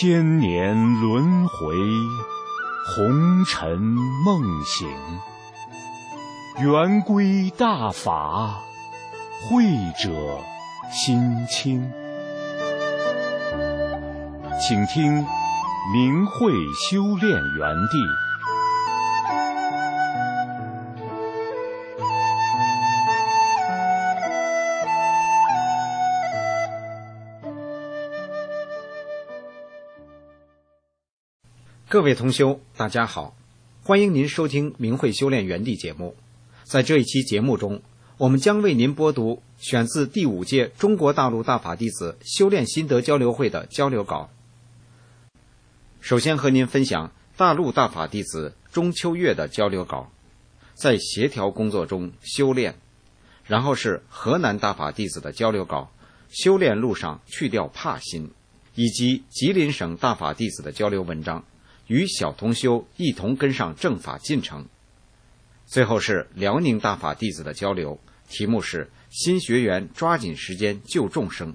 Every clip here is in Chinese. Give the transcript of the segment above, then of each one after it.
千年轮回，红尘梦醒。圆规大法，慧者心清。请听明慧修炼园地。 各位同修，大家好，欢迎您收听明慧修炼园地节目。在这一期节目中，我们将为您播读选自第5届中国大陆大法弟子修炼心得交流会的交流稿。首先和您分享大陆大法弟子中秋月的交流稿，在协调工作中修炼。然后是河南大法弟子的交流稿，修炼路上去掉怕心，以及吉林省大法弟子的交流文章，与小同修一同跟上正法进程。最后是辽宁大法弟子的交流，题目是新学员抓紧时间救众生。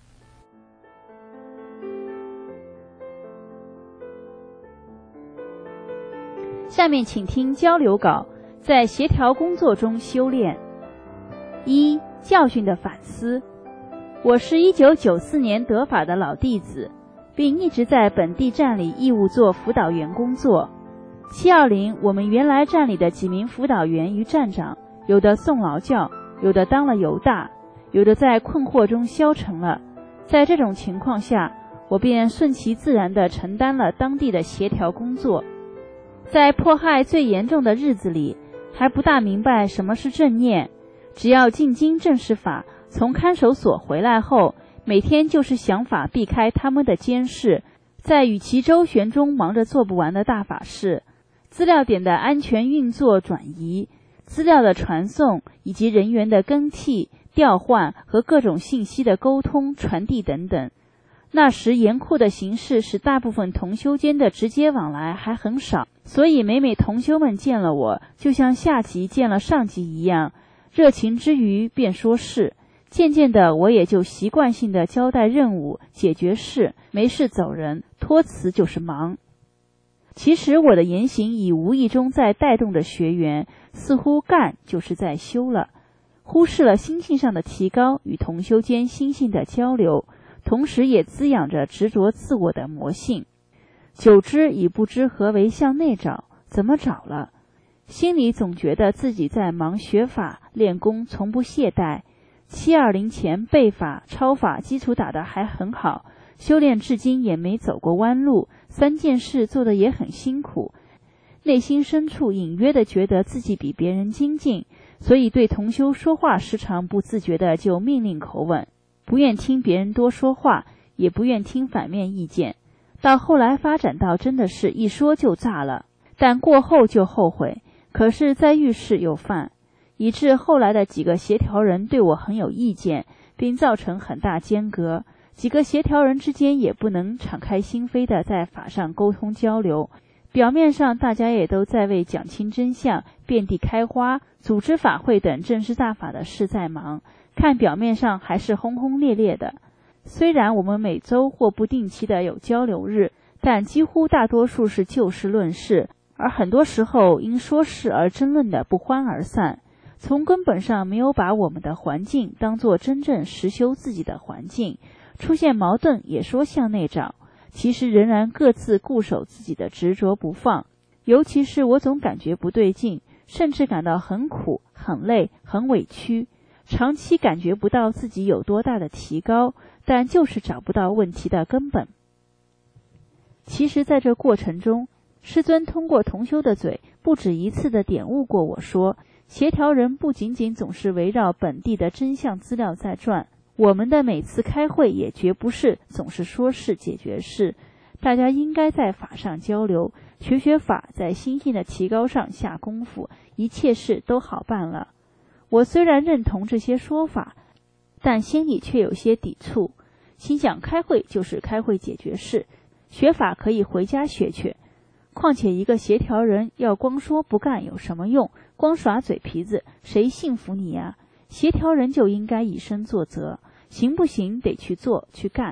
下面请听交流稿，在协调工作中修炼。1. 教训的反思。我是1994年得法的老弟子，并一直在本地站里义务做辅导员工作。720，我们原来站里的几名辅导员与站长，有的送劳教，有的当了犹大，有的在困惑中消沉了。在这种情况下，我便顺其自然地承担了当地的协调工作。在迫害最严重的日子里，还不大明白什么是正念，只要进京正视法，从看守所回来后，每天就是想法避开他们的监视，在与其周旋中忙着做不完的大法事，资料点的安全运作转移，资料的传送，以及人员的更替、调换和各种信息的沟通、传递等等。那时严酷的形势使大部分同修间的直接往来还很少，所以每同修们见了我，就像下级见了上级一样，热情之余便说事。渐渐的，我也就习惯性的交代任务、解决事，没事走人，托辞就是忙。其实我的言行已无意中在带动着学员，似乎干就是在修了，忽视了心性上的提高与同修间心性的交流，同时也滋养着执着自我的魔性。久之已不知何为向内找，怎么找了，心里总觉得自己在忙学法练功，从不懈怠。720前背法抄法基础打得还很好，修炼至今也没走过弯路，3件事做得也很辛苦，内心深处隐约地觉得自己比别人精进，所以对同修说话时常不自觉地就命令口吻，不愿听别人多说话，也不愿听反面意见。到后来发展到真的是一说就炸了，但过后就后悔，可是再遇事又犯，以致后来的几个协调人对我很有意见，并造成很大间隔。几个协调人之间也不能敞开心扉地在法上沟通交流，表面上大家也都在为讲清真相、遍地开花、组织法会等正式大法的事在忙，看表面上还是轰轰烈烈的。虽然我们每周或不定期的有交流日，但几乎大多数是就事论事，而很多时候因说事而争论的不欢而散，从根本上没有把我们的环境当作真正实修自己的环境，出现矛盾也说向内找，其实仍然各自固守自己的执着不放。尤其是我总感觉不对劲，甚至感到很苦、很累、很委屈，长期感觉不到自己有多大的提高，但就是找不到问题的根本。其实在这过程中，师尊通过同修的嘴不止一次地点悟过我说，协调人不仅仅总是围绕本地的真相资料在转，我们的每次开会也绝不是总是说事解决事，大家应该在法上交流，学法，在心性的提高上下功夫，一切事都好办了。我虽然认同这些说法，但心里却有些抵触，心想开会就是开会解决事，学法可以回家学去。况且一个协调人要光说不干有什么用，光耍嘴皮子，谁信服你呀？协调人就应该以身作则，行不行得去做去干，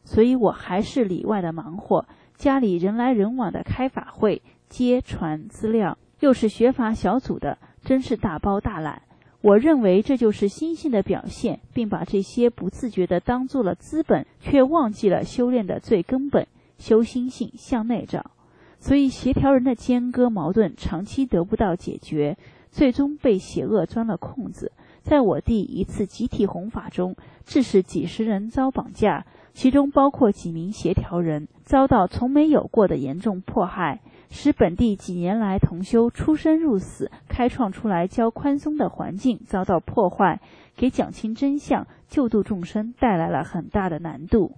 所以我还是里外的忙活，家里人来人往的开法会、接传资料，又是学法小组的，真是大包大揽。我认为这就是心性的表现，并把这些不自觉地当做了资本，却忘记了修炼的最根本，修心性，向内找。所以协调人的间隔矛盾长期得不到解决，最终被邪恶钻了空子。在我弟一次集体弘法中，致使几十人遭绑架，其中包括几名协调人，遭到从没有过的严重迫害，使本地几年来同修出生入死，开创出来较宽松的环境遭到破坏，给讲清真相、救度众生带来了很大的难度。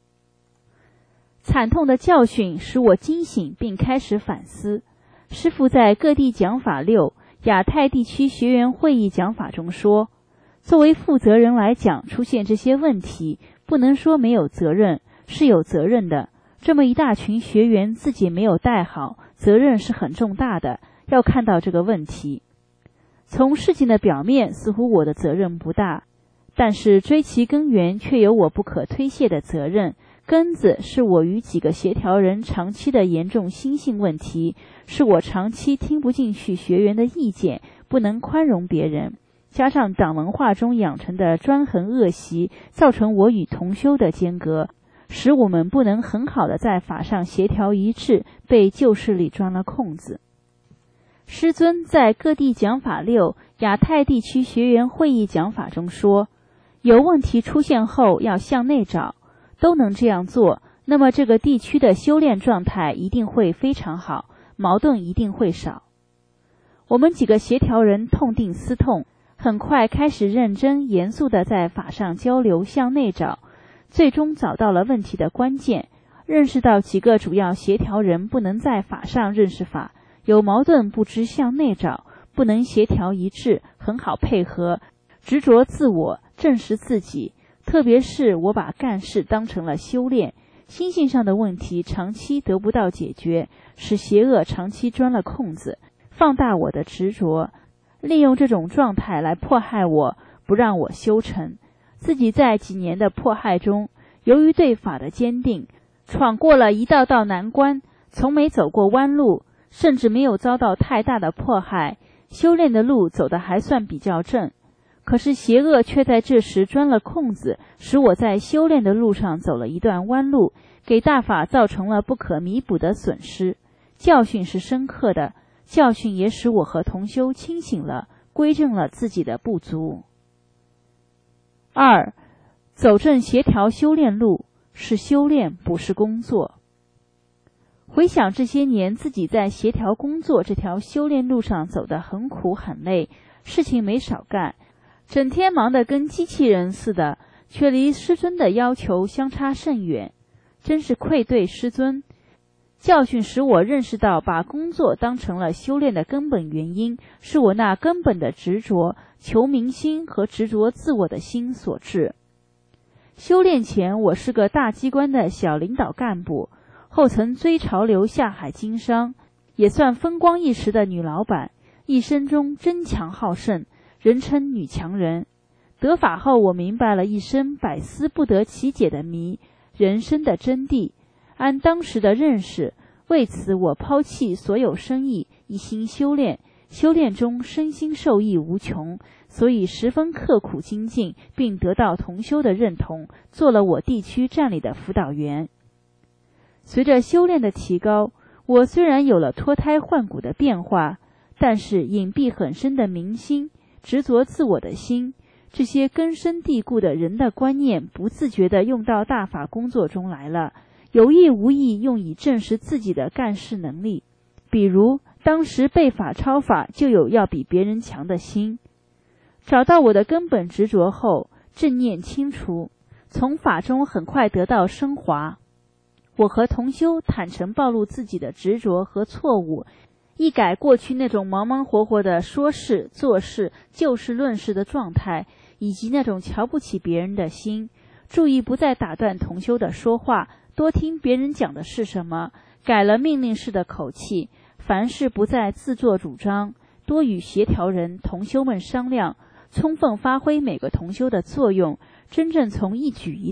惨痛的教训使我惊醒并开始反思。师父在各地讲法6亚太地区学员会议讲法中说，作为负责人来讲，出现这些问题，不能说没有责任，是有责任的。这么一大群学员自己没有带好，责任是很重大的，要看到这个问题。从事情的表面，似乎我的责任不大，但是追其根源却有我不可推卸的责任。根子是我与几个协调人长期的严重心性问题，是我长期听不进去学员的意见，不能宽容别人，加上党文化中养成的专横恶习，造成我与同修的间隔，使我们不能很好的在法上协调一致，被旧势力钻了空子。师尊在各地讲法6亚太地区学员会议讲法中说，有问题出现后要向内找，都能这样做，那么这个地区的修炼状态一定会非常好，矛盾一定会少。我们几个协调人痛定思痛，很快开始认真严肃地在法上交流，向内找，最终找到了问题的关键，认识到几个主要协调人不能在法上认识法，有矛盾不知向内找，不能协调一致，很好配合，执着自我，证实自己。特别是我把干事当成了修炼，心性上的问题长期得不到解决，使邪恶长期钻了空子，放大我的执着，利用这种状态来迫害我，不让我修成。自己在几年的迫害中，由于对法的坚定，闯过了一道道难关，从没走过弯路，甚至没有遭到太大的迫害，修炼的路走得还算比较正。可是邪恶却在这时钻了空子，使我在修炼的路上走了一段弯路，给大法造成了不可弥补的损失。教训是深刻的，教训也使我和同修清醒了，归正了自己的不足。2. 走正协调修炼路，是修炼，不是工作。回想这些年自己在协调工作这条修炼路上走得很苦很累，事情没少干，整天忙得跟机器人似的，却离师尊的要求相差甚远，真是愧对师尊。教训使我认识到，把工作当成了修炼的根本原因，是我那根本的执着、求名心和执着自我的心所致。修炼前，我是个大机关的小领导干部，后曾追潮流下海经商，也算风光一时的女老板，一生中争强好胜，人称女强人。得法后，我明白了一生百思不得其解的谜，人生的真谛。按当时的认识，为此我抛弃所有生意，一心修炼。修炼中身心受益无穷，所以十分刻苦精进，并得到同修的认同，做了我地区站里的辅导员。随着修炼的提高，我虽然有了脱胎换骨的变化，但是隐蔽很深的明心、执着自我的心，这些根深蒂固的人的观念，不自觉地用到大法工作中来了，有意无意用以证实自己的干事能力。比如当时背法抄法，就有要比别人强的心。找到我的根本执着后，正念清除，从法中很快得到升华。我和同修坦诚暴露自己的执着和错误，一改过去那种忙忙活活的说事做事、就事论事的状态，以及那种瞧不起别人的心，注意不再打断同修的说话，多听别人讲的是什么，改了命令式的口气，凡事不再自作主张，多与协调人同修们商量，充分发挥每个同修的作用，真正从一举一动、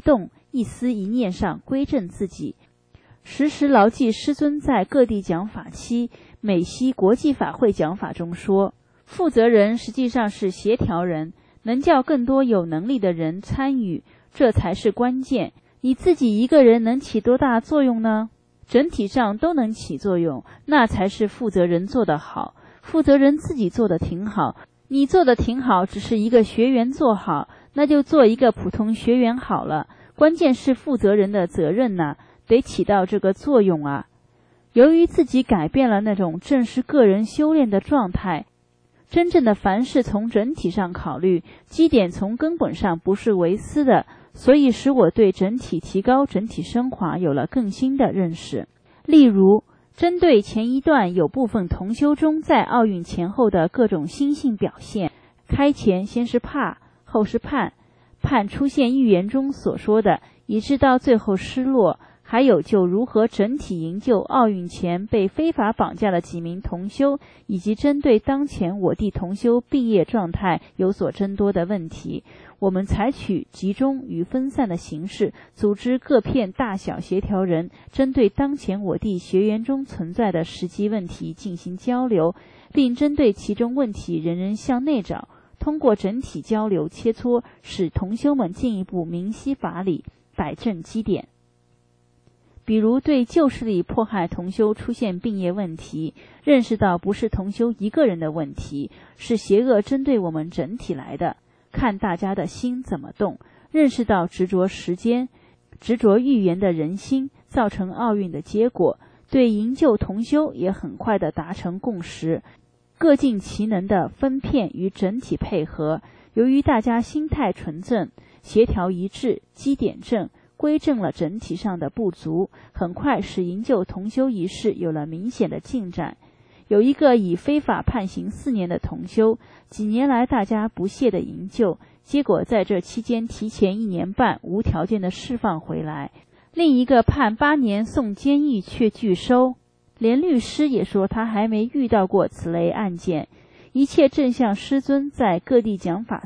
一思一念上归正自己，时时牢记师尊在各地讲法期美西国际法会讲法中说，负责人实际上是协调人，能叫更多有能力的人参与，这才是关键。你自己一个人能起多大作用呢？整体上都能起作用，那才是负责人做得好。负责人自己做得挺好，你做得挺好，只是一个学员做好，那就做一个普通学员好了。关键是负责人的责任呢，得起到这个作用啊。由于自己改变了那种正是个人修炼的状态，真正的凡事从整体上考虑，基点从根本上不是为私的，所以使我对整体提高、整体升华有了更新的认识。例如，针对前一段有部分同修中在奥运前后的各种心性表现，开前先是怕，后是盼，盼出现预言中所说的，以致到最后失落，还有就如何整体营救奥运前被非法绑架的几名同修，以及针对当前我地同修毕业状态有所争多的问题，我们采取集中与分散的形式，组织各片大小协调人，针对当前我地学员中存在的实际问题进行交流，并针对其中问题人人向内找，通过整体交流切磋，使同修们进一步明晰法理，摆正基点。比如对旧势力迫害同修出现病业问题，认识到不是同修一个人的问题，是邪恶针对我们整体来的，看大家的心怎么动，认识到执着时间、执着预言的人心造成奥运的结果，对营救同修也很快地达成共识，各尽其能的分片与整体配合。由于大家心态纯正，协调一致，基点正，归正了整体上的不足，很快使营救同修一事有了明显的进展。有一个以非法判刑4年的同修，几年来大家不懈的营救，结果在这期间提前1年半无条件的释放回来。另一个判8年送监狱却拒收，连律师也说他还没遇到过此类案件。一切正像师尊在各地讲法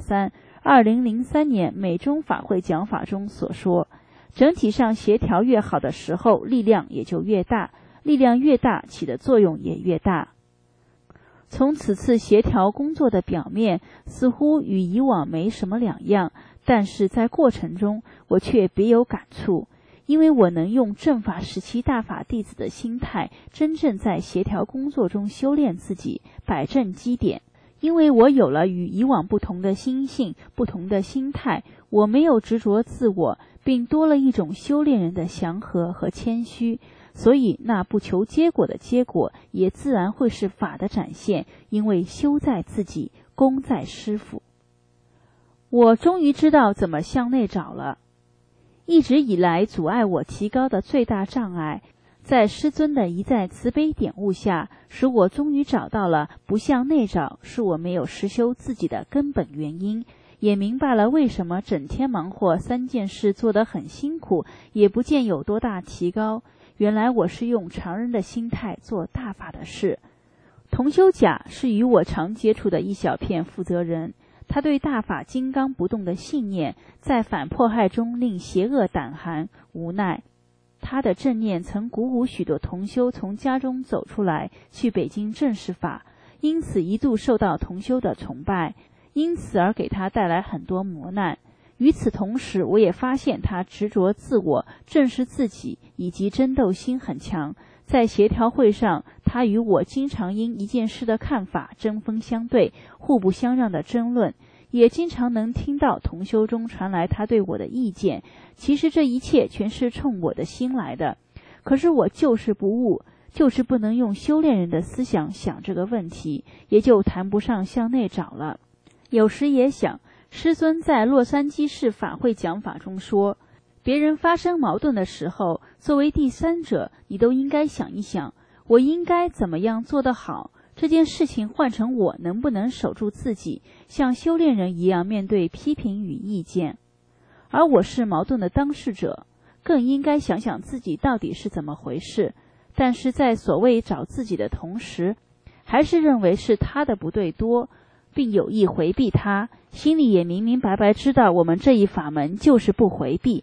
2003年美中法会讲法中所说，整体上协调越好的时候，力量也就越大，力量越大，起的作用也越大。从此次协调工作的表面似乎与以往没什么两样，但是在过程中我却别有感触，因为我能用正法时期大法弟子的心态，真正在协调工作中修炼自己，摆正基点。因为我有了与以往不同的心性、不同的心态，我没有执着自我，并多了一种修炼人的祥和和谦虚，所以那不求结果的结果也自然会是法的展现，因为修在自己，功在师父。我终于知道怎么向内找了。一直以来阻碍我提高的最大障碍，在师尊的一再慈悲点悟下，使我终于找到了不向内找是我没有实修自己的根本原因，也明白了为什么整天忙活3件事做得很辛苦，也不见有多大提高。原来我是用常人的心态做大法的事。同修甲是与我常接触的一小片负责人，他对大法金刚不动的信念，在反迫害中令邪恶胆寒无奈。他的正念曾鼓舞许多同修从家中走出来，去北京正视法，因此一度受到同修的崇拜，因此而给他带来很多磨难。与此同时，我也发现他执着自我、正视自己以及争斗心很强。在协调会上，他与我经常因一件事的看法针锋相对、互不相让的争论，也经常能听到同修中传来他对我的意见。其实这一切全是冲我的心来的，可是我就是不悟，就是不能用修炼人的思想想这个问题，也就谈不上向内找了。有时也想，师尊在洛杉矶市法会讲法中说，别人发生矛盾的时候，作为第三者，你都应该想一想，我应该怎么样做得好，这件事情换成我能不能守住自己，像修炼人一样面对批评与意见。而我是矛盾的当事者，更应该想想自己到底是怎么回事，但是在所谓找自己的同时，还是认为是他的不对多，并有意回避他，心里也明明白白知道我们这一法门就是不回避，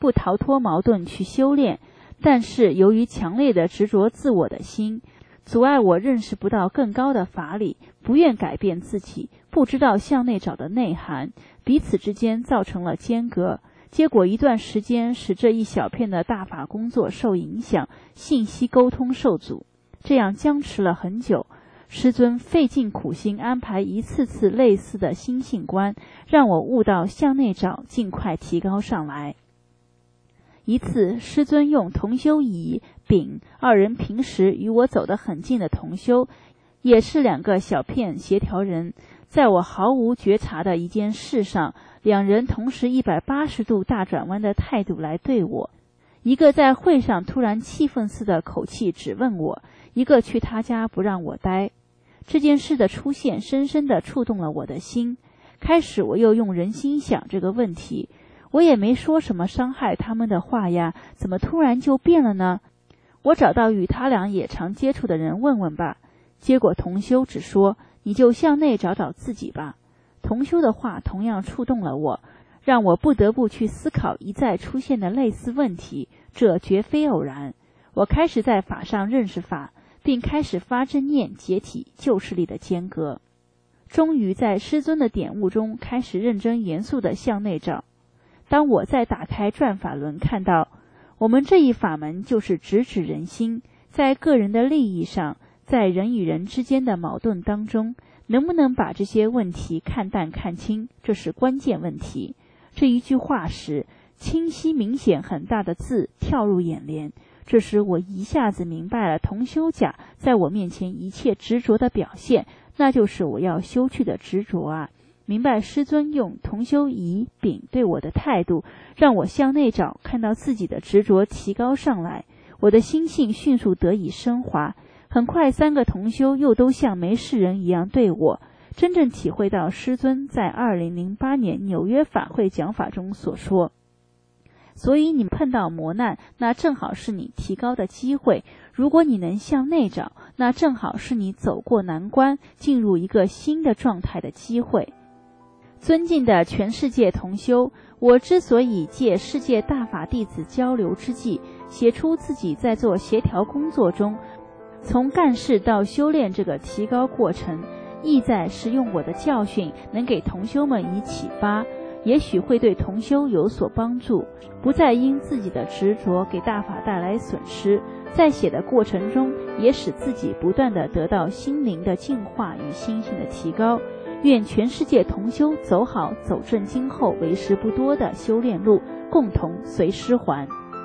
不逃脱矛盾去修炼，但是由于强烈的执着自我的心，阻碍我认识不到更高的法理，不愿改变自己，不知道向内找的内涵，彼此之间造成了间隔。结果一段时间使这一小片的大法工作受影响，信息沟通受阻，这样僵持了很久。师尊费尽苦心安排一次次类似的心性观，让我悟到向内找，尽快提高上来。一次，师尊用同修乙、丙二人平时与我走得很近的同修，也是2个小片协调人，在我毫无觉察的一件事上，2人同时180度大转弯的态度来对我。一个在会上突然气愤似的口气质问我，一个去他家不让我待。这件事的出现深深地触动了我的心。开始我又用人心想这个问题，我也没说什么伤害他们的话呀，怎么突然就变了呢？我找到与他俩也常接触的人问问吧。结果同修只说，你就向内找找自己吧。同修的话同样触动了我，让我不得不去思考一再出现的类似问题，这绝非偶然。我开始在法上认识法，并开始发正念解体旧势力的间隔。终于在师尊的点悟中开始认真严肃地向内找。当我再打开转法轮，看到我们这一法门就是直指人心，在个人的利益上，在人与人之间的矛盾当中，能不能把这些问题看淡看清，这是关键问题。这一句话时，清晰明显很大的字跳入眼帘，这时我一下子明白了同修甲在我面前一切执着的表现，那就是我要修去的执着啊。明白师尊用同修乙、丙对我的态度，让我向内找，看到自己的执着提高上来，我的心性迅速得以升华。很快3个同修又都像没事人一样对我，真正体会到师尊在2008年纽约法会讲法中所说，所以你碰到磨难，那正好是你提高的机会，如果你能向内找，那正好是你走过难关，进入一个新的状态的机会。尊敬的全世界同修，我之所以借世界大法弟子交流之际，写出自己在做协调工作中从干事到修炼这个提高过程，意在是用我的教训能给同修们以启发，也许会对同修有所帮助，不再因自己的执着给大法带来损失。在写的过程中，也使自己不断地得到心灵的净化与心性的提高。愿全世界同修走好走正今后为时不多的修炼路，共同随师还。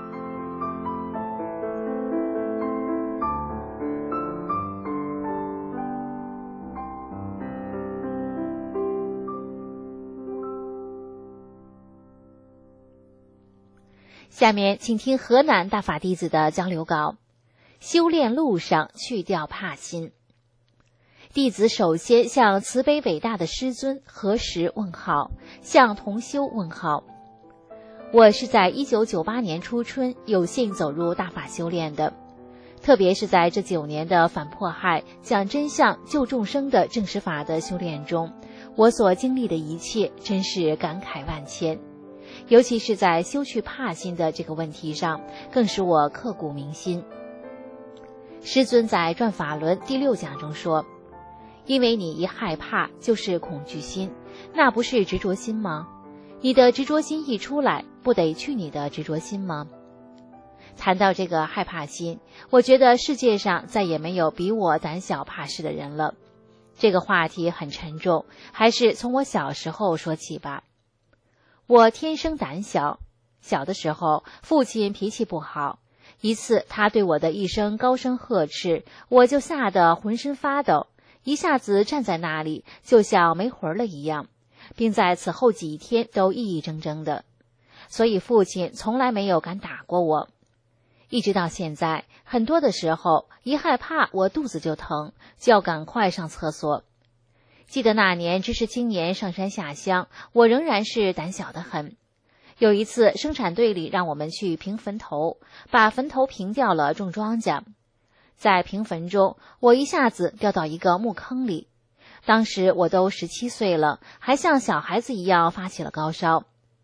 下面请听河南大法弟子的交流稿：修炼路上去掉怕心。弟子首先向慈悲伟大的师尊合十问好，向同修问好。我是在1998年初春有幸走入大法修炼的，特别是在这9年的反迫害、讲真相、救众生的正实法的修炼中，我所经历的一切真是感慨万千。尤其是在修去怕心的这个问题上，更使我刻骨铭心。师尊在转法轮第6讲中说，因为你一害怕就是恐惧心，那不是执着心吗？你的执着心一出来，不得去你的执着心吗？谈到这个害怕心，我觉得世界上再也没有比我胆小怕事的人了。这个话题很沉重，还是从我小时候说起吧。我天生胆小，小的时候父亲脾气不好，一次他对我的一声高声呵斥，我就吓得浑身发抖，一下子站在那里就像没魂了一样，并在此后几天都抑抑怔怔的，所以父亲从来没有敢打过我。一直到现在，很多的时候一害怕我肚子就疼，就要赶快上厕所。记得那年知识青年上山下乡，我仍然是胆小得很。有一次生产队里让我们去平坟头，把坟头平掉了种庄稼。在平坟中，我一下子掉到一个墓坑里，当时我都17岁了，还像小孩子一样发起了高烧。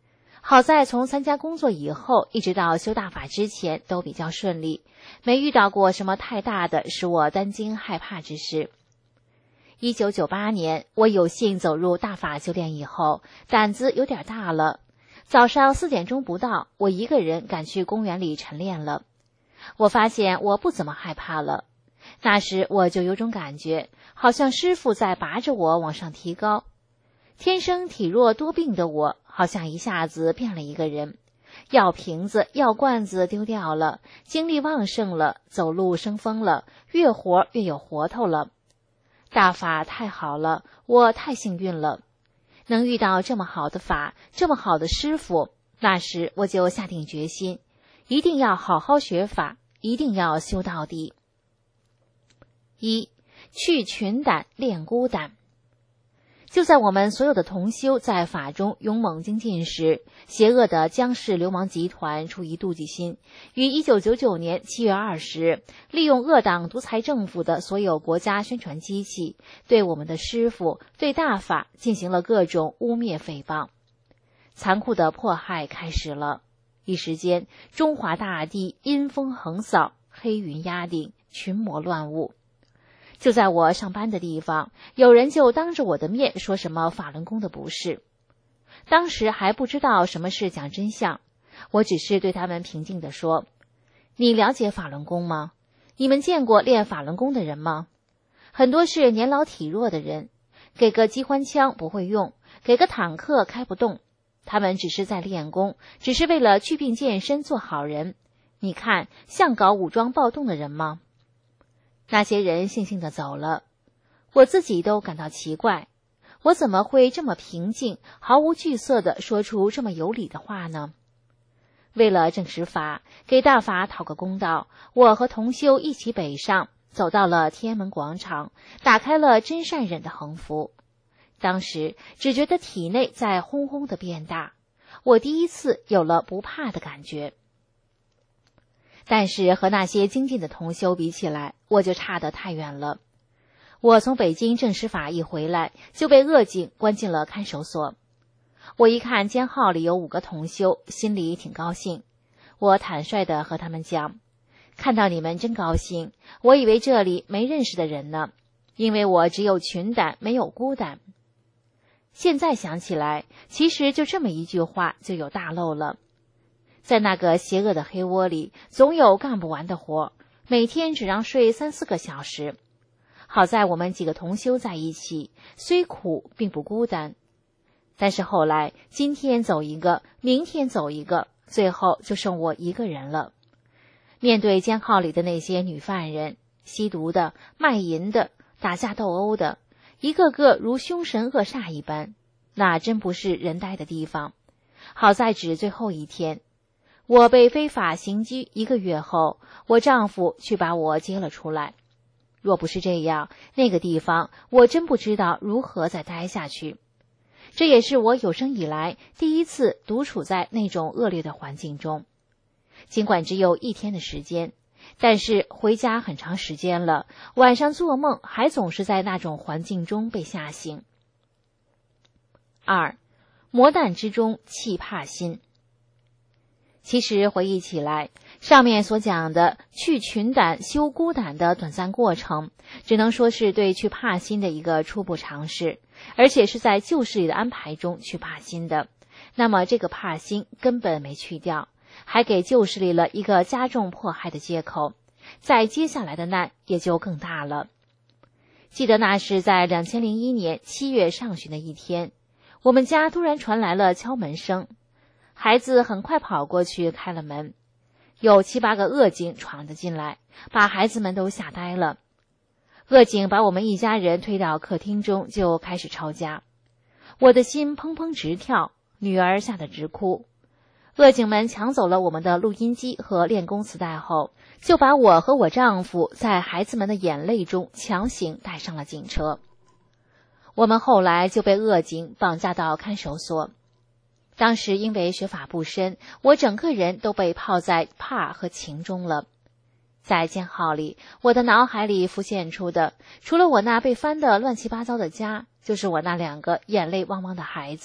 好在从参加工作以后，一直到修大法之前都比较顺利，没遇到过什么太大的使我担惊害怕之事。1998年，我有幸走入大法修炼以后，胆子有点大了。早上4点钟不到，我一个人赶去公园里晨练了。我发现我不怎么害怕了。那时我就有种感觉，好像师父在拔着我往上提高。天生体弱多病的我，好像一下子变了一个人。药瓶子、药罐子丢掉了，精力旺盛了，走路生风了，越活越有活头了。大法太好了，我太幸运了，能遇到这么好的法，这么好的师父。那时我就下定决心，一定要好好学法，一定要修到底。1. 去群胆，练孤胆。就在我们所有的同修在法中勇猛精进时，邪恶的江氏流氓集团出于妒忌心，于1999年7月20日，利用恶党独裁政府的所有国家宣传机器，对我们的师父、对大法进行了各种污蔑诽谤。残酷的迫害开始了，一时间，中华大地阴风横扫，黑云压顶，群魔乱舞。就在我上班的地方，有人就当着我的面说什么法轮功的不是。当时还不知道什么是讲真相，我只是对他们平静地说：你了解法轮功吗？你们见过练法轮功的人吗？很多是年老体弱的人，给个机关枪不会用，给个坦克开不动，他们只是在练功，只是为了祛病健身做好人。你看，像搞武装暴动的人吗？那些人悻悻地走了，我自己都感到奇怪，我怎么会这么平静，毫无惧色地说出这么有理的话呢？为了证实法，给大法讨个公道，我和同修一起北上，走到了天安门广场，打开了真善忍的横幅。当时只觉得体内在轰轰地变大，我第一次有了不怕的感觉。但是和那些精进的同修比起来，我就差得太远了。我从北京证实法一回来，就被恶警关进了看守所。我一看监号里有5个同修，心里挺高兴。我坦率地和他们讲，看到你们真高兴，我以为这里没认识的人呢，因为我只有群胆，没有孤胆。现在想起来，其实就这么一句话就有大漏了。在那个邪恶的黑窝里，总有干不完的活，每天只让睡3-4个小时。好在我们几个同修在一起，虽苦并不孤单。但是后来，今天走一个，明天走一个，最后就剩我一个人了。面对监号里的那些女犯人，吸毒的、卖淫的、打架斗殴的，一个个如凶神恶煞一般，那真不是人待的地方。好在只最后一天，我被非法刑拘1个月后，我丈夫去把我接了出来。若不是这样，那个地方我真不知道如何再待下去。这也是我有生以来第一次独处在那种恶劣的环境中。尽管只有1天的时间，但是回家很长时间了，晚上做梦还总是在那种环境中被吓醒。2. 磨难之中弃怕心。其实回忆起来，上面所讲的去群胆修孤胆的短暂过程，只能说是对去怕心的一个初步尝试，而且是在旧事里的安排中去怕心的。那么这个怕心根本没去掉，还给旧事里了一个加重迫害的借口，在接下来的难也就更大了。记得那是在2001年7月上旬的一天，我们家突然传来了敲门声，孩子很快跑过去开了门，有7-8个恶警闯了进来，把孩子们都吓呆了。恶警把我们一家人推到客厅中，就开始抄家。我的心砰砰直跳，女儿吓得直哭。恶警们抢走了我们的录音机和练功磁带后，就把我和我丈夫在孩子们的眼泪中强行带上了警车。我们后来就被恶警绑架到看守所。当时因为学法不深，我整个人都被泡在怕和情中了。在监号里，我的脑海里浮现出的，除了我那被翻得乱七八糟的家，就是我那2个眼泪汪汪的孩子，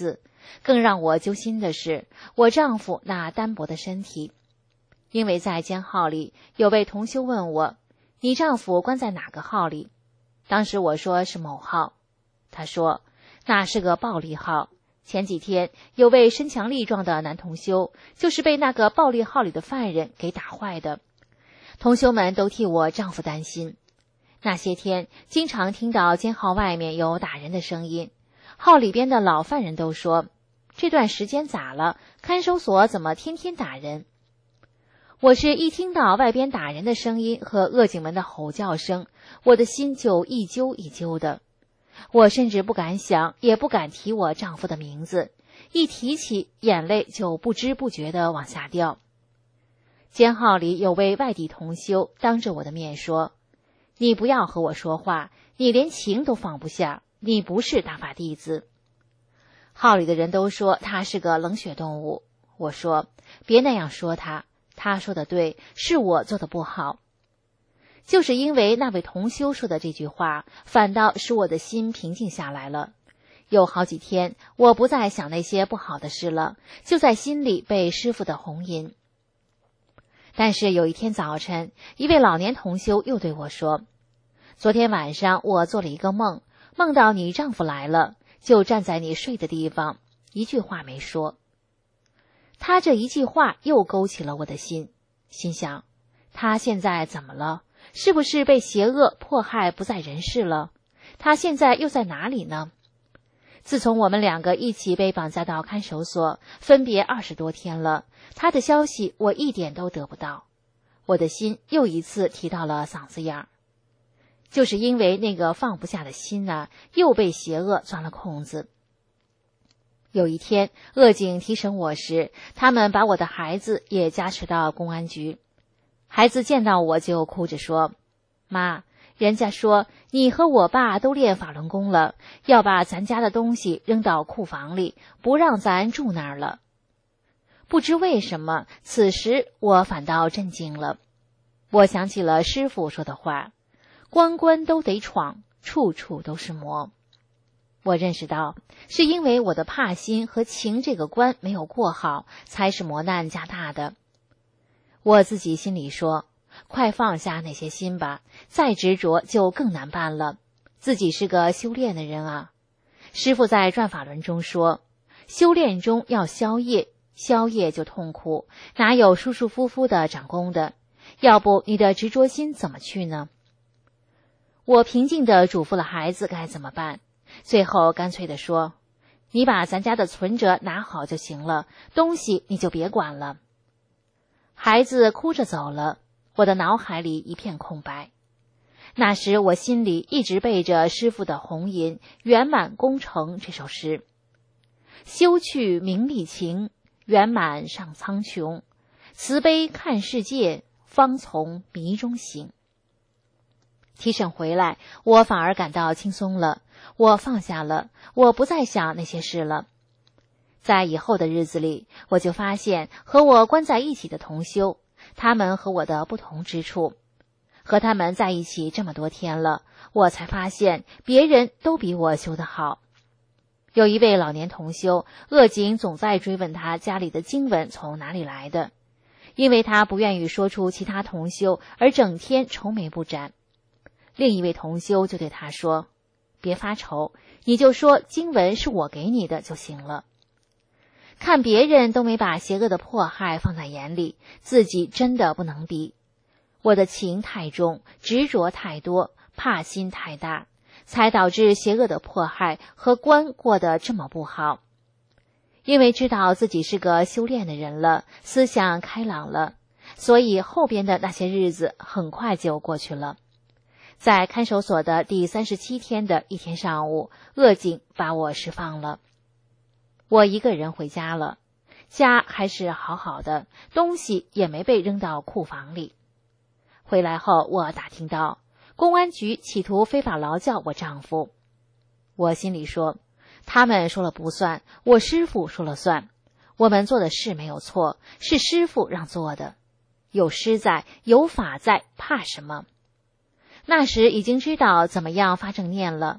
更让我揪心的是，我丈夫那单薄的身体。因为在监号里，有位同修问我，你丈夫关在哪个号里？当时我说是某号。他说，那是个暴力号。前几天有位身强力壮的男同修，就是被那个暴力号里的犯人给打坏的。同修们都替我丈夫担心。那些天经常听到监号外面有打人的声音，号里边的老犯人都说，这段时间咋了？看守所怎么天天打人？我是一听到外边打人的声音和恶警们的吼叫声，我的心就一揪一揪的。我甚至不敢想，也不敢提我丈夫的名字，一提起眼泪就不知不觉地往下掉。监号里有位外地同修当着我的面说，你不要和我说话，你连情都放不下，你不是大法弟子。号里的人都说他是个冷血动物。我说，别那样说他，他说的对，是我做的不好。就是因为那位同修说的这句话，反倒使我的心平静下来了。有好几天，我不再想那些不好的事了，就在心里被师父的红引。但是有一天早晨，一位老年同修又对我说，昨天晚上我做了一个梦，梦到你丈夫来了，就站在你睡的地方，一句话没说。他这一句话又勾起了我的心，心想，他现在怎么了？是不是被邪恶迫害不在人世了？他现在又在哪里呢？自从我们两个一起被绑架到看守所，分别20多天了，他的消息我一点都得不到。我的心又一次提到了嗓子眼儿。就是因为那个放不下的心啊，又被邪恶钻了空子。有一天，恶警提审我时，他们把我的孩子也加持到公安局。孩子见到我就哭着说，妈，人家说你和我爸都练法轮功了，要把咱家的东西扔到库房里，不让咱住那儿了。不知为什么，此时我反倒震惊了。我想起了师父说的话，关关都得闯，处处都是魔。我认识到，是因为我的怕心和情这个关没有过好，才是磨难加大的。我自己心里说，快放下那些心吧，再执着就更难办了。自己是个修炼的人啊。师父在转法轮中说，修炼中要消业，消业就痛苦，哪有舒舒服服的长功的？要不你的执着心怎么去呢？我平静地嘱咐了孩子该怎么办，最后干脆地说，你把咱家的存折拿好就行了，东西你就别管了。孩子哭着走了，我的脑海里一片空白。那时我心里一直背着师父的红吟《圆满功成》这首诗，修去名利情，圆满上苍穹，慈悲看世界，方从迷中醒。提审回来，我反而感到轻松了，我放下了，我不再想那些事了。在以后的日子里，我就发现和我关在一起的同修，他们和我的不同之处。和他们在一起这么多天了，我才发现别人都比我修得好。有一位老年同修，恶警总在追问他家里的经文从哪里来的，因为他不愿意说出其他同修，而整天愁眉不展。另一位同修就对他说，别发愁，你就说经文是我给你的就行了。看别人都没把邪恶的迫害放在眼里，自己真的不能比。我的情太重，执着太多，怕心太大，才导致邪恶的迫害和关过得这么不好。因为知道自己是个修炼的人了，思想开朗了，所以后边的那些日子很快就过去了。在看守所的第37天的一天上午，恶警把我释放了。我一个人回家了，家还是好好的，东西也没被扔到库房里。回来后，我打听到公安局企图非法劳教我丈夫。我心里说，他们说了不算，我师父说了算。我们做的事没有错，是师父让做的。有师在，有法在，怕什么？那时已经知道怎么样发正念了。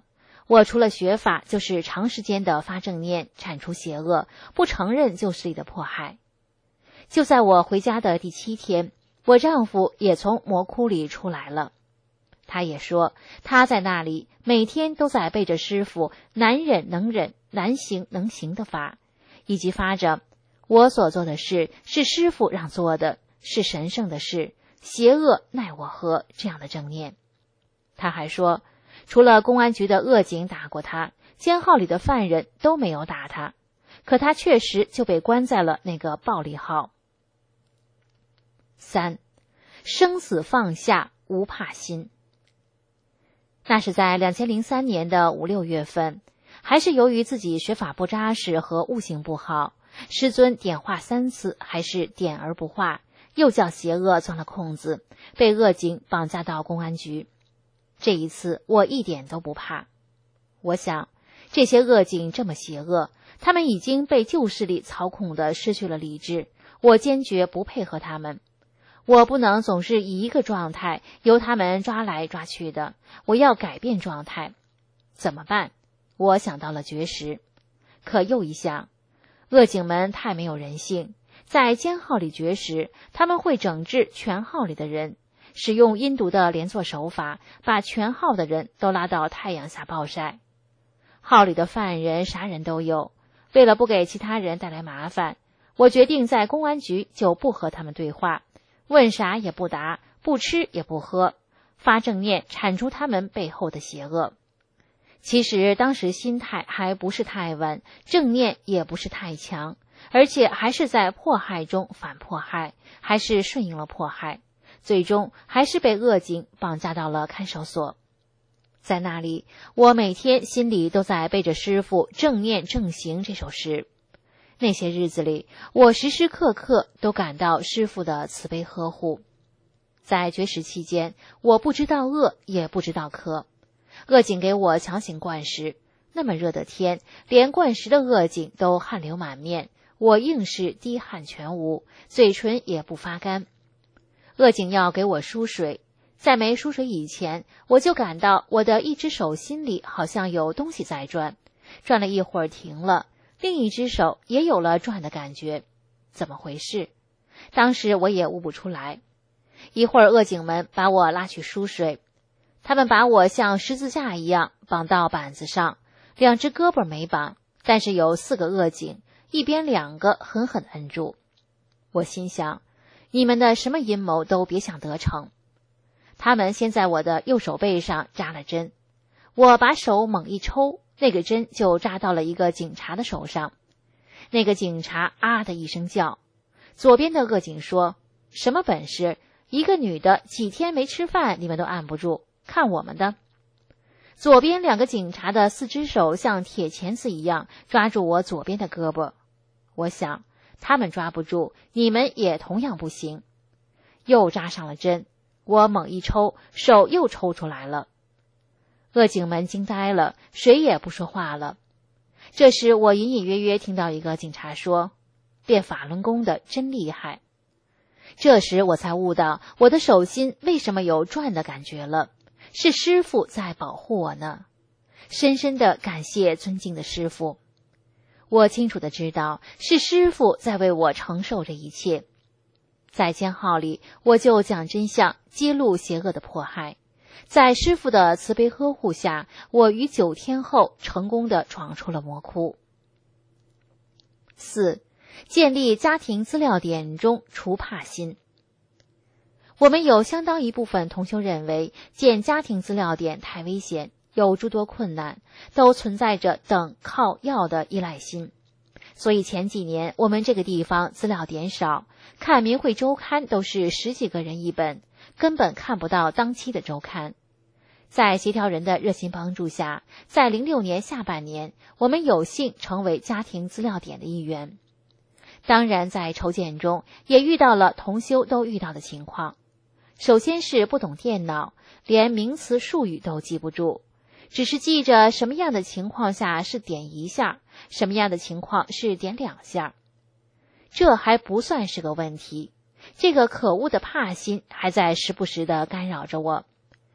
我除了学法，就是长时间的发正念，铲除邪恶，不承认旧势力的迫害。就在我回家的第7天，我丈夫也从魔窟里出来了。他也说，他在那里每天都在背着师父难忍能忍，难行能行的法，以及发着我所做的事是师父让做的，是神圣的事，邪恶奈我何这样的正念。他还说，除了公安局的恶警打过他，监号里的犯人都没有打他，可他确实就被关在了那个暴力号。3. 生死放下，无怕心。那是在2003年的5、6月份，还是由于自己学法不扎实和悟性不好，师尊点化3次，还是点而不化，又叫邪恶钻了空子，被恶警绑架到公安局。这一次我一点都不怕。我想，这些恶警这么邪恶，他们已经被旧势力操控的失去了理智，我坚决不配合他们。我不能总是以一个状态由他们抓来抓去的，我要改变状态。怎么办？我想到了绝食。可又一想，恶警们太没有人性，在监号里绝食，他们会整治全号里的人，使用阴毒的连坐手法，把全号的人都拉到太阳下暴晒。号里的犯人啥人都有，为了不给其他人带来麻烦，我决定在公安局就不和他们对话，问啥也不答，不吃也不喝，发正念铲除他们背后的邪恶。其实当时心态还不是太稳，正念也不是太强，而且还是在迫害中反迫害，还是顺应了迫害，最终还是被恶警绑架到了看守所。在那里，我每天心里都在背着师父正念正行这首诗。那些日子里，我时时刻刻都感到师父的慈悲呵护。在绝食期间，我不知道饿，也不知道渴。恶警给我强行灌食，那么热的天，连灌食的恶警都汗流满面，我硬是滴汗全无，嘴唇也不发干。恶警要给我输水，在没输水以前，我就感到我的一只手心里好像有东西在转，转了一会儿停了，另一只手也有了转的感觉，怎么回事？当时我也悟不出来。一会儿恶警们把我拉去输水，他们把我像十字架一样绑到板子上，2只胳膊没绑，但是有4个恶警，一边2个狠狠地摁住。我心想，你们的什么阴谋都别想得逞。他们先在我的右手背上扎了针，我把手猛一抽，那个针就扎到了一个警察的手上。那个警察啊的一声叫。左边的恶警说，什么本事，一个女的几天没吃饭你们都按不住，看我们的。左边2个警察的4只手像铁钳子一样抓住我左边的胳膊。我想，他们抓不住，你们也同样不行。又扎上了针，我猛一抽，手又抽出来了。恶警们惊呆了，谁也不说话了。这时我隐隐约约听到一个警察说，练法轮功的真厉害。这时我才悟到我的手心为什么有转的感觉了，是师父在保护我呢。深深的感谢尊敬的师父。我清楚的知道，是师父在为我承受这一切。在监号里，我就讲真相，揭露邪恶的迫害。在师父的慈悲呵护下，我于9天后成功的闯出了魔窟。4. 建立家庭资料点中除怕心。我们有相当一部分同修认为，建家庭资料点太危险，有诸多困难，都存在着等靠要的依赖心。所以前几年我们这个地方资料点少，看明慧周刊都是10几个人一本，根本看不到当期的周刊。在协调人的热心帮助下，在06年下半年，我们有幸成为家庭资料点的一员。当然在筹建中也遇到了同修都遇到的情况。首先是不懂电脑，连名词术语都记不住，只是记着什么样的情况下是点1下，什么样的情况是点2下。这还不算是个问题，这个可恶的怕心还在时不时地干扰着我。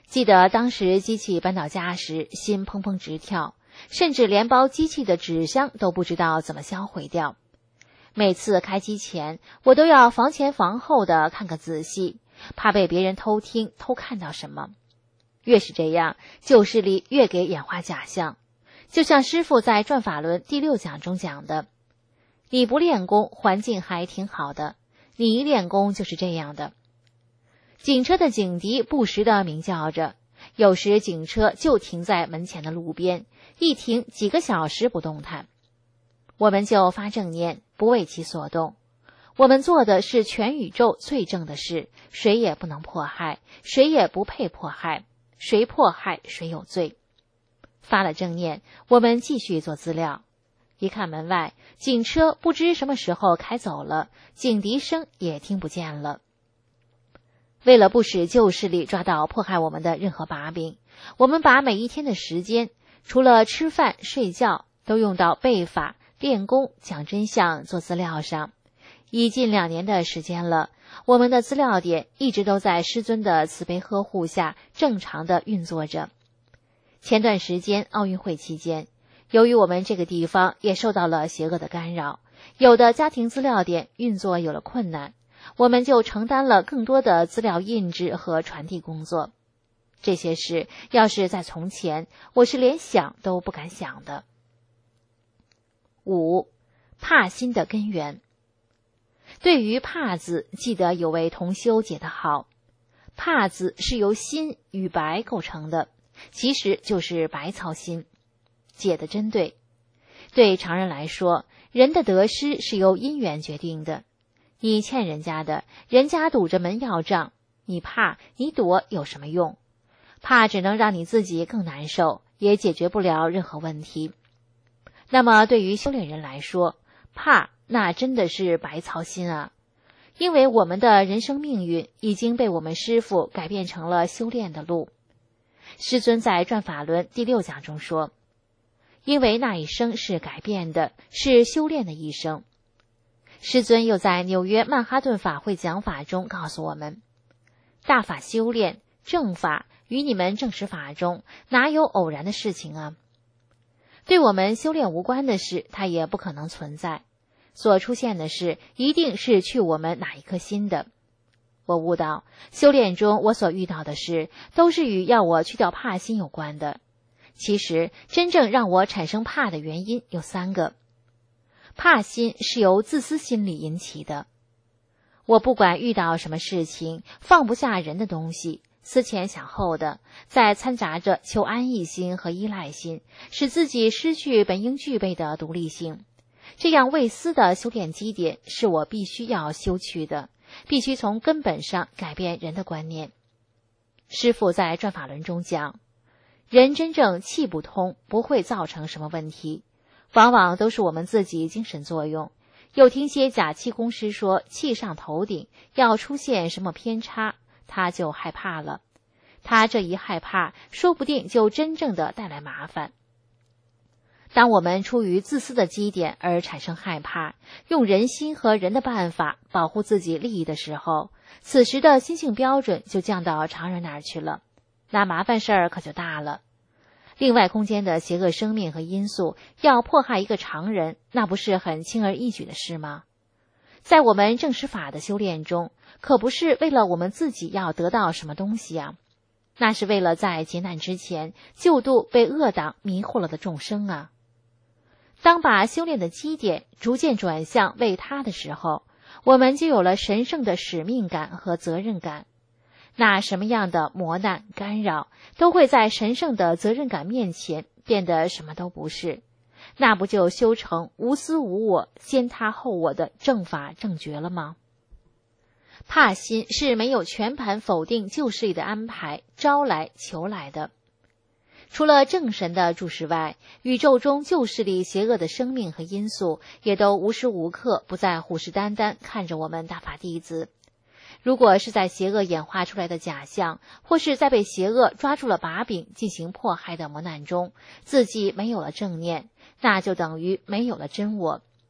记得当时机器搬到家时，心砰砰直跳，甚至连包机器的纸箱都不知道怎么销毁掉。每次开机前，我都要防前防后的看个仔细，怕被别人偷听偷看到什么。越是这样，旧势力越给演化假象。就像师父在转法轮第6讲中讲的，你不练功，环境还挺好的，你一练功就是这样的。警车的警笛不时地鸣叫着，有时警车就停在门前的路边，一停几个小时不动弹。我们就发正念，不为其所动。我们做的是全宇宙最正的事，谁也不能迫害，谁也不配迫害，谁迫害谁有罪。发了正念，我们继续做资料。一看门外，警车不知什么时候开走了，警笛声也听不见了。为了不使旧势力抓到迫害我们的任何把柄，我们把每一天的时间，除了吃饭睡觉，都用到背法、练功、讲真相、做资料上。已近2年的时间了，我们的资料点一直都在师尊的慈悲呵护下正常的运作着。前段时间奥运会期间，由于我们这个地方也受到了邪恶的干扰，有的家庭资料点运作有了困难，我们就承担了更多的资料印制和传递工作。这些事要是在从前，我是连想都不敢想的。5. 怕心的根源。对于怕字，记得有位同修解得好，怕字是由心与白构成的，其实就是白操心。解得真对。对常人来说，人的得失是由因缘决定的。你欠人家的，人家堵着门要账，你怕你躲有什么用？怕只能让你自己更难受，也解决不了任何问题。那么对于修炼人来说，怕那真的是白操心啊！因为我们的人生命运已经被我们师父改变成了修炼的路。师尊在转法轮第6讲中说，因为那一生是改变的，是修炼的一生。师尊又在纽约曼哈顿法会讲法中告诉我们，大法修炼正法与你们正实法中哪有偶然的事情啊？对我们修炼无关的事，它也不可能存在。所出现的事，一定是去我们哪一颗心的。我悟到，修炼中我所遇到的事，都是与要我去掉怕心有关的。其实，真正让我产生怕的原因有3个。怕心是由自私心理引起的。我不管遇到什么事情，放不下人的东西，思前想后的，再掺杂着求安逸心和依赖心，使自己失去本应具备的独立性。这样未思的修炼基点是我必须要修去的，必须从根本上改变人的观念。师父在转法轮中讲，人真正气不通，不会造成什么问题，往往都是我们自己精神作用。又听些假气功师说气上头顶要出现什么偏差，他就害怕了。他这一害怕，说不定就真正的带来麻烦。当我们出于自私的基点而产生害怕，用人心和人的办法保护自己利益的时候，此时的心性标准就降到常人那儿去了，那麻烦事儿可就大了。另外空间的邪恶生命和因素要迫害一个常人，那不是很轻而易举的事吗？在我们正实法的修炼中，可不是为了我们自己要得到什么东西啊，那是为了在劫难之前救度被恶党迷惑了的众生啊。当把修炼的基点逐渐转向为他的时候，我们就有了神圣的使命感和责任感。那什么样的磨难干扰，都会在神圣的责任感面前变得什么都不是，那不就修成无私无我、先他后我的正法正觉了吗？怕心是没有全盘否定旧势力的安排，招来求来的。除了正神的注视外，宇宙中旧势力邪恶的生命和因素也都无时无刻不在虎视眈眈看着我们大法弟子。如果是在邪恶演化出来的假象，或是在被邪恶抓住了把柄进行迫害的磨难中，自己没有了正念，那就等于没有了真我。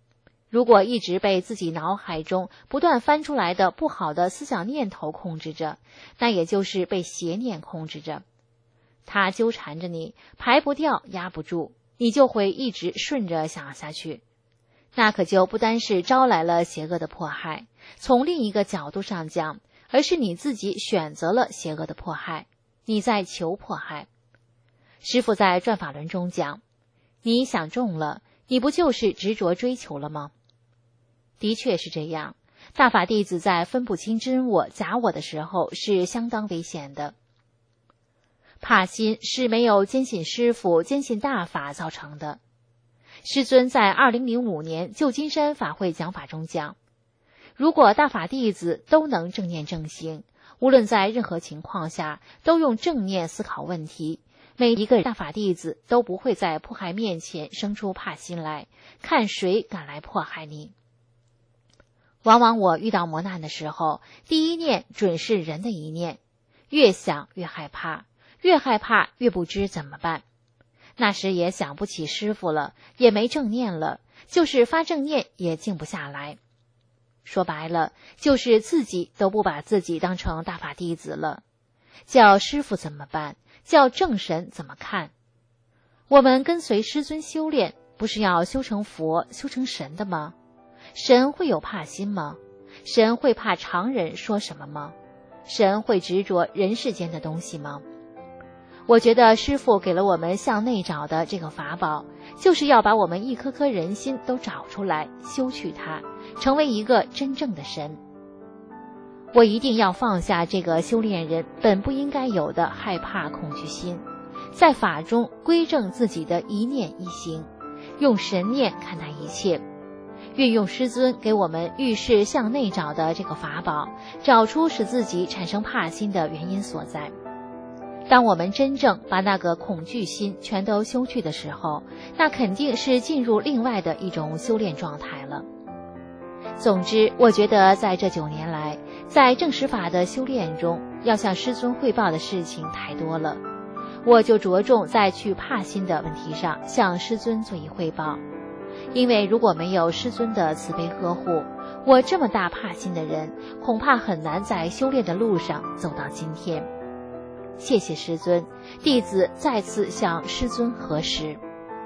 如果一直被自己脑海中不断翻出来的不好的思想念头控制着，那也就是被邪念控制着。它纠缠着你，排不掉，压不住，你就会一直顺着想下去。那可就不单是招来了邪恶的迫害，从另一个角度上讲，而是你自己选择了邪恶的迫害，你在求迫害。师父在转法轮中讲，你想中了，你不就是执着追求了吗？的确是这样，大法弟子在分不清真我假我的时候是相当危险的。怕心是没有坚信师父、坚信大法造成的。师尊在2005年旧金山法会讲法中讲，如果大法弟子都能正念正行，无论在任何情况下都用正念思考问题，每一个大法弟子都不会在迫害面前生出怕心来，看谁敢来迫害你。往往我遇到磨难的时候，第一念准是人的一念，越想越害怕，越害怕越不知怎么办。那时也想不起师父了，也没正念了，就是发正念也静不下来。说白了，就是自己都不把自己当成大法弟子了。叫师父怎么办？叫正神怎么看？我们跟随师尊修炼，不是要修成佛、修成神的吗？神会有怕心吗？神会怕常人说什么吗？神会执着人世间的东西吗？我觉得师父给了我们向内找的这个法宝，就是要把我们一颗颗人心都找出来，修去它，成为一个真正的神。我一定要放下这个修炼人本不应该有的害怕恐惧心，在法中归正自己的一念一行，用神念看待一切，运用师尊给我们遇事向内找的这个法宝，找出使自己产生怕心的原因所在。当我们真正把那个恐惧心全都修去的时候，那肯定是进入另外的一种修炼状态了。总之，我觉得在这9年来，在正实法的修炼中，要向师尊汇报的事情太多了，我就着重在去怕心的问题上向师尊做一汇报。因为如果没有师尊的慈悲呵护，我这么大怕心的人，恐怕很难在修炼的路上走到今天。谢谢师尊，弟子再次向师尊核实。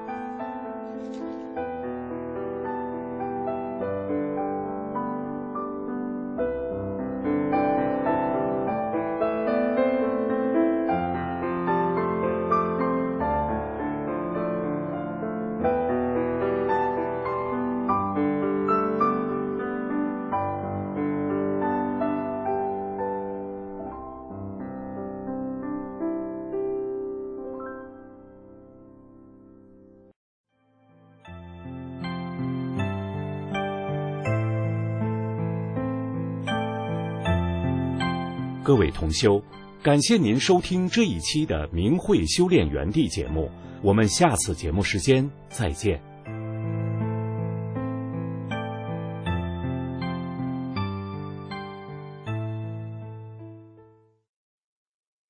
各位同修，感谢您收听这一期的明慧修炼园地节目，我们下次节目时间再见。